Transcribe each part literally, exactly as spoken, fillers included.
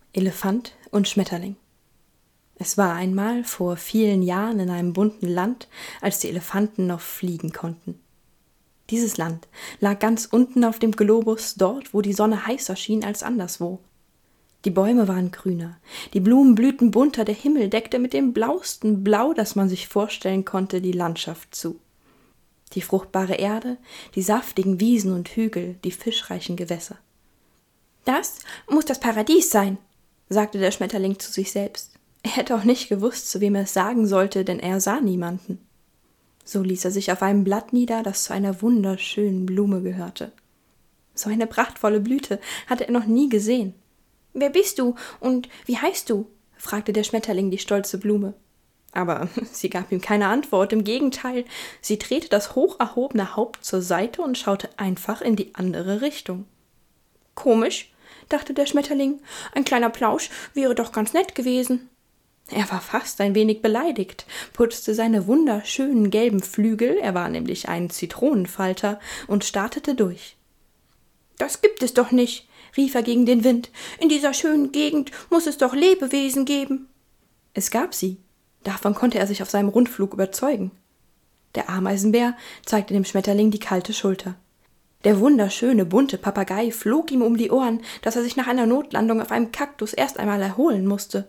Elefant und Schmetterling. Es war einmal vor vielen Jahren in einem bunten Land, als die Elefanten noch fliegen konnten. Dieses Land lag ganz unten auf dem Globus, dort, wo die Sonne heißer schien als anderswo. Die Bäume waren grüner, die Blumen blühten bunter, der Himmel deckte mit dem blausten Blau, das man sich vorstellen konnte, die Landschaft zu. Die fruchtbare Erde, die saftigen Wiesen und Hügel, die fischreichen Gewässer. »Das muss das Paradies sein«, sagte der Schmetterling zu sich selbst. Er hätte auch nicht gewusst, zu wem er es sagen sollte, denn er sah niemanden. So ließ er sich auf einem Blatt nieder, das zu einer wunderschönen Blume gehörte. So eine prachtvolle Blüte hatte er noch nie gesehen. »Wer bist du und wie heißt du?« fragte der Schmetterling die stolze Blume. Aber sie gab ihm keine Antwort, im Gegenteil, sie drehte das hoch erhobene Haupt zur Seite und schaute einfach in die andere Richtung. »Komisch«, dachte der Schmetterling, »ein kleiner Plausch wäre doch ganz nett gewesen.« Er war fast ein wenig beleidigt, putzte seine wunderschönen gelben Flügel, er war nämlich ein Zitronenfalter, und startete durch. »Das gibt es doch nicht«, rief er gegen den Wind, »in dieser schönen Gegend muss es doch Lebewesen geben.« Es gab sie, davon konnte er sich auf seinem Rundflug überzeugen. Der Ameisenbär zeigte dem Schmetterling die kalte Schulter. Der wunderschöne, bunte Papagei flog ihm um die Ohren, dass er sich nach einer Notlandung auf einem Kaktus erst einmal erholen musste.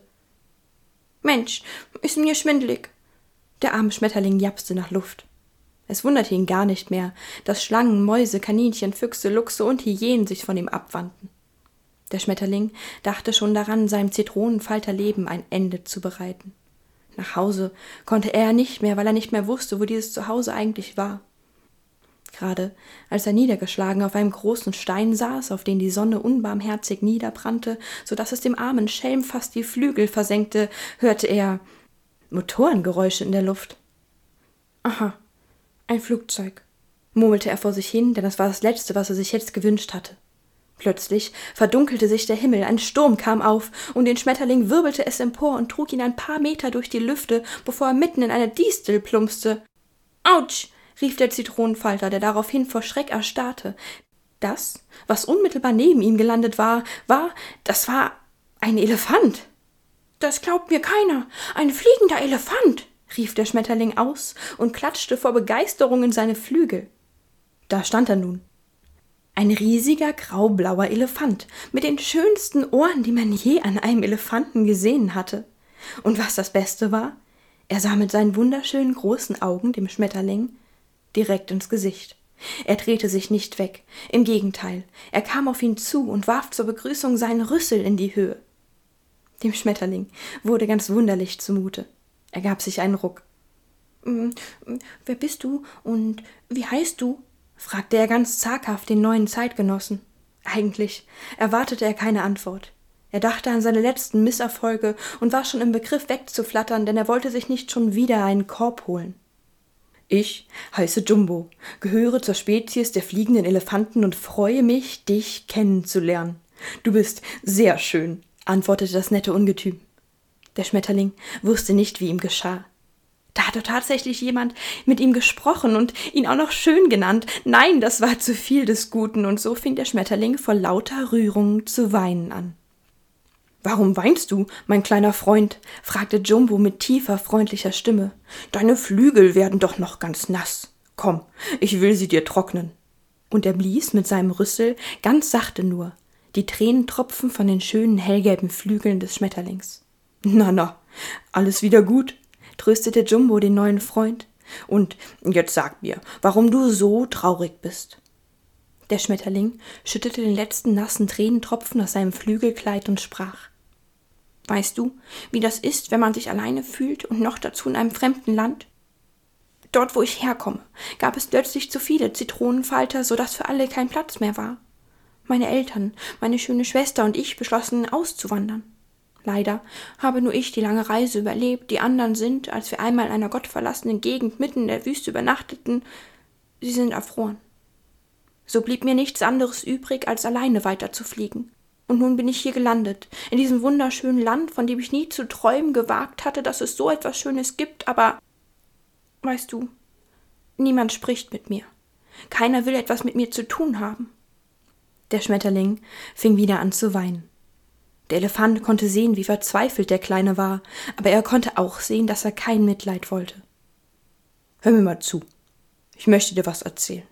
»Mensch, ist mir schwindelig.« Der arme Schmetterling japste nach Luft. Es wunderte ihn gar nicht mehr, dass Schlangen, Mäuse, Kaninchen, Füchse, Luchse und Hyänen sich von ihm abwandten. Der Schmetterling dachte schon daran, seinem Zitronenfalterleben ein Ende zu bereiten. Nach Hause konnte er nicht mehr, weil er nicht mehr wusste, wo dieses Zuhause eigentlich war. Gerade als er niedergeschlagen auf einem großen Stein saß, auf den die Sonne unbarmherzig niederbrannte, so daß es dem armen Schelm fast die Flügel versenkte, hörte er Motorengeräusche in der Luft. »Aha, ein Flugzeug«, murmelte er vor sich hin, denn das war das Letzte, was er sich jetzt gewünscht hatte. Plötzlich verdunkelte sich der Himmel, ein Sturm kam auf, und den Schmetterling wirbelte es empor und trug ihn ein paar Meter durch die Lüfte, bevor er mitten in eine Distel plumpste. »Autsch«, rief der Zitronenfalter, der daraufhin vor Schreck erstarrte. Das, was unmittelbar neben ihm gelandet war, war, das war ein Elefant. »Das glaubt mir keiner, ein fliegender Elefant«, rief der Schmetterling aus und klatschte vor Begeisterung in seine Flügel. Da stand er nun. Ein riesiger graublauer Elefant mit den schönsten Ohren, die man je an einem Elefanten gesehen hatte. Und was das Beste war, er sah mit seinen wunderschönen großen Augen dem Schmetterling direkt ins Gesicht. Er drehte sich nicht weg, im Gegenteil, er kam auf ihn zu und warf zur Begrüßung seinen Rüssel in die Höhe. Dem Schmetterling wurde ganz wunderlich zumute. Er gab sich einen Ruck. »Wer bist du und wie heißt du?« fragte er ganz zaghaft den neuen Zeitgenossen. Eigentlich erwartete er keine Antwort. Er dachte an seine letzten Misserfolge und war schon im Begriff wegzuflattern, denn er wollte sich nicht schon wieder einen Korb holen. »Ich heiße Jumbo, gehöre zur Spezies der fliegenden Elefanten und freue mich, dich kennenzulernen. Du bist sehr schön«, antwortete das nette Ungetüm. Der Schmetterling wusste nicht, wie ihm geschah. Da hatte tatsächlich jemand mit ihm gesprochen und ihn auch noch schön genannt. Nein, das war zu viel des Guten, und so fing der Schmetterling vor lauter Rührung zu weinen an. »Warum weinst du, mein kleiner Freund?« fragte Jumbo mit tiefer, freundlicher Stimme. »Deine Flügel werden doch noch ganz nass. Komm, ich will sie dir trocknen.« Und er blies mit seinem Rüssel ganz sachte nur die Tränentropfen von den schönen hellgelben Flügeln des Schmetterlings. »Na, na, alles wieder gut«, tröstete Jumbo den neuen Freund. »Und jetzt sag mir, warum du so traurig bist.« Der Schmetterling schüttete den letzten nassen Tränentropfen aus seinem Flügelkleid und sprach. »Weißt du, wie das ist, wenn man sich alleine fühlt und noch dazu in einem fremden Land? Dort, wo ich herkomme, gab es plötzlich zu viele Zitronenfalter, so dass für alle kein Platz mehr war. Meine Eltern, meine schöne Schwester und ich beschlossen, auszuwandern. Leider habe nur ich die lange Reise überlebt, die anderen sind, als wir einmal in einer gottverlassenen Gegend mitten in der Wüste übernachteten, sie sind erfroren. So blieb mir nichts anderes übrig, als alleine weiterzufliegen. Und nun bin ich hier gelandet, in diesem wunderschönen Land, von dem ich nie zu träumen gewagt hatte, dass es so etwas Schönes gibt, aber, weißt du, niemand spricht mit mir. Keiner will etwas mit mir zu tun haben.« Der Schmetterling fing wieder an zu weinen. Der Elefant konnte sehen, wie verzweifelt der Kleine war, aber er konnte auch sehen, dass er kein Mitleid wollte. »Hör mir mal zu. Ich möchte dir was erzählen.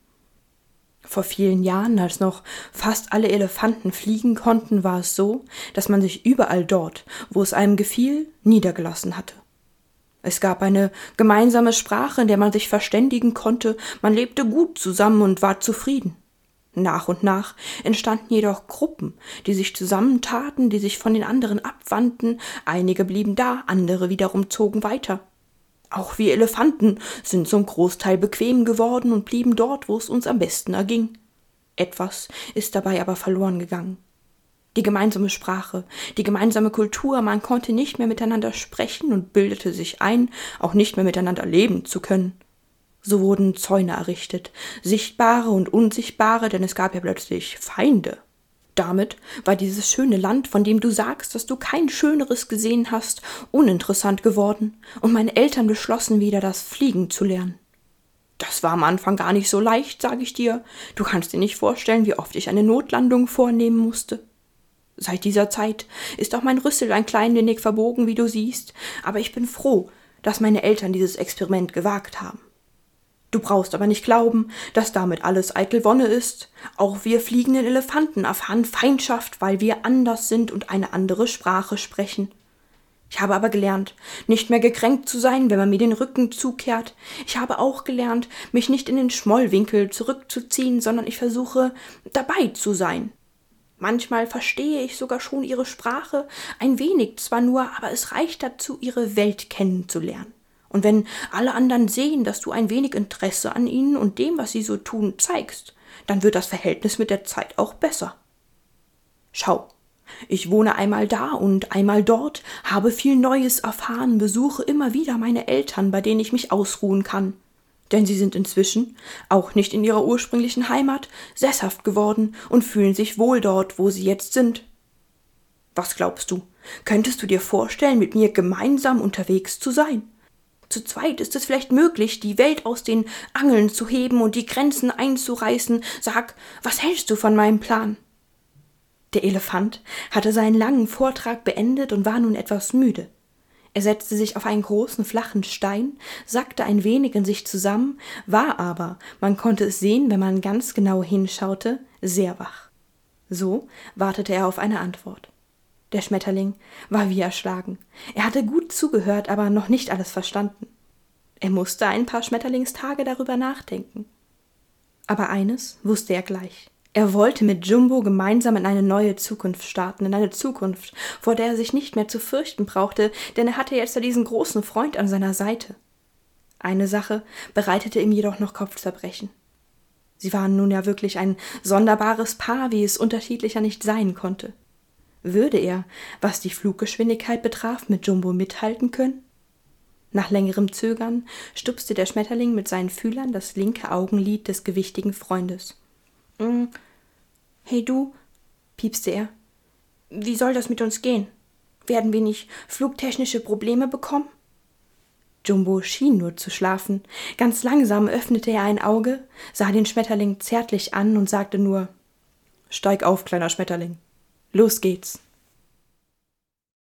Vor vielen Jahren, als noch fast alle Elefanten fliegen konnten, war es so, dass man sich überall dort, wo es einem gefiel, niedergelassen hatte. Es gab eine gemeinsame Sprache, in der man sich verständigen konnte, man lebte gut zusammen und war zufrieden. Nach und nach entstanden jedoch Gruppen, die sich zusammentaten, die sich von den anderen abwandten, einige blieben da, andere wiederum zogen weiter. Auch wir Elefanten sind zum Großteil bequem geworden und blieben dort, wo es uns am besten erging. Etwas ist dabei aber verloren gegangen. Die gemeinsame Sprache, die gemeinsame Kultur, man konnte nicht mehr miteinander sprechen und bildete sich ein, auch nicht mehr miteinander leben zu können. So wurden Zäune errichtet, sichtbare und unsichtbare, denn es gab ja plötzlich Feinde. Damit war dieses schöne Land, von dem du sagst, dass du kein schöneres gesehen hast, uninteressant geworden, und meine Eltern beschlossen wieder, das Fliegen zu lernen. Das war am Anfang gar nicht so leicht, sage ich dir. Du kannst dir nicht vorstellen, wie oft ich eine Notlandung vornehmen musste. Seit dieser Zeit ist auch mein Rüssel ein klein wenig verbogen, wie du siehst, aber ich bin froh, dass meine Eltern dieses Experiment gewagt haben. Du brauchst aber nicht glauben, dass damit alles eitel Wonne ist. Auch wir fliegenden Elefanten erfahren Feindschaft, weil wir anders sind und eine andere Sprache sprechen. Ich habe aber gelernt, nicht mehr gekränkt zu sein, wenn man mir den Rücken zukehrt. Ich habe auch gelernt, mich nicht in den Schmollwinkel zurückzuziehen, sondern ich versuche, dabei zu sein. Manchmal verstehe ich sogar schon ihre Sprache, ein wenig zwar nur, aber es reicht dazu, ihre Welt kennenzulernen. Und wenn alle anderen sehen, dass du ein wenig Interesse an ihnen und dem, was sie so tun, zeigst, dann wird das Verhältnis mit der Zeit auch besser. Schau, ich wohne einmal da und einmal dort, habe viel Neues erfahren, besuche immer wieder meine Eltern, bei denen ich mich ausruhen kann. Denn sie sind inzwischen, auch nicht in ihrer ursprünglichen Heimat, sesshaft geworden und fühlen sich wohl dort, wo sie jetzt sind. Was glaubst du, könntest du dir vorstellen, mit mir gemeinsam unterwegs zu sein? Zu zweit ist es vielleicht möglich, die Welt aus den Angeln zu heben und die Grenzen einzureißen. Sag, was hältst du von meinem Plan? Der Elefant hatte seinen langen Vortrag beendet und war nun etwas müde. Er setzte sich auf einen großen, flachen Stein, sackte ein wenig in sich zusammen, war aber, man konnte es sehen, wenn man ganz genau hinschaute, sehr wach. So wartete er auf eine Antwort. Der Schmetterling war wie erschlagen. Er hatte gut zugehört, aber noch nicht alles verstanden. Er musste ein paar Schmetterlingstage darüber nachdenken. Aber eines wusste er gleich. Er wollte mit Jumbo gemeinsam in eine neue Zukunft starten, in eine Zukunft, vor der er sich nicht mehr zu fürchten brauchte, denn er hatte jetzt diesen großen Freund an seiner Seite. Eine Sache bereitete ihm jedoch noch Kopfzerbrechen. Sie waren nun ja wirklich ein sonderbares Paar, wie es unterschiedlicher nicht sein konnte. Würde er, was die Fluggeschwindigkeit betraf, mit Jumbo mithalten können? Nach längerem Zögern stupste der Schmetterling mit seinen Fühlern das linke Augenlid des gewichtigen Freundes. Mm, »Hey du«, piepste er, »wie soll das mit uns gehen? Werden wir nicht flugtechnische Probleme bekommen?« Jumbo schien nur zu schlafen. Ganz langsam öffnete er ein Auge, sah den Schmetterling zärtlich an und sagte nur, »Steig auf, kleiner Schmetterling. Los geht's.«